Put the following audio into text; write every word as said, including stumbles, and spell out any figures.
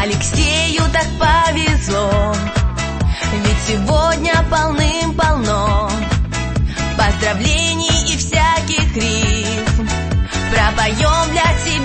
Алексею так повезло, ведь сегодня полным-полно поздравлений и всяких рифм. Пропоем для тебя